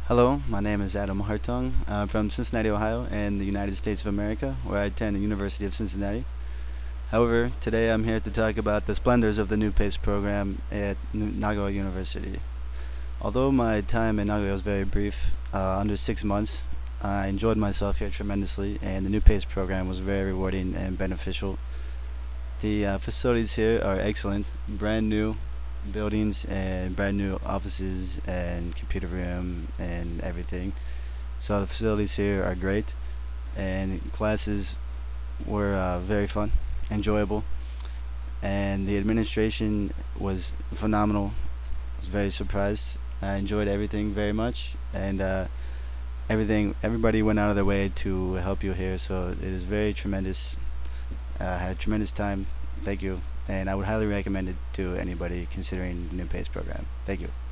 Hello, my name is Adam Hartung. I'm from Cincinnati, Ohio, in the United States of America, where I attend the University of Cincinnati. However, today I'm here to talk about the splendors of the new PACE program at Nagawa University. Although my time in Nagawa was very brief, under 6 months, I enjoyed myself here tremendously, and the new PACE program was very rewarding and beneficial. The facilities here are excellent, brand new buildings and brand new offices and computer room and everything. So the facilities here are great, and classes were very fun, enjoyable, and the administration was phenomenal. I was very surprised. I enjoyed everything very much, and everybody went out of their way to help you here. So it is very tremendous. I had a tremendous time. Thank you, and I would highly recommend it to anybody considering the new PACE program. Thank you.